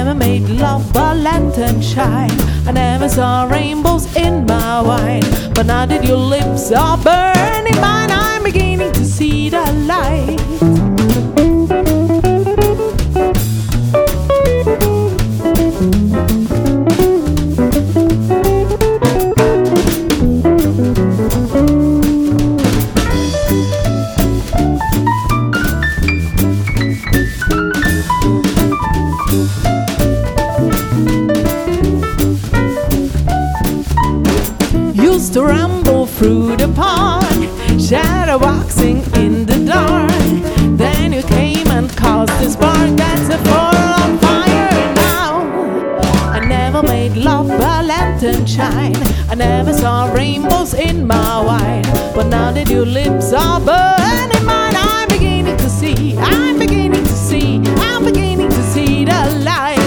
never made love but lantern shine. I never saw rainbows in my wine. But now that your lips are burning mine, I'm beginning to see the light. Used to ramble through the park, shadow boxing in the dark. Then you came and caused the spark that's a full on fire now. I never made love but lantern shine. I never saw rainbows in my wine. But now that your lips are burning mine, I'm beginning to see, I'm beginning to see, I'm beginning to see the light.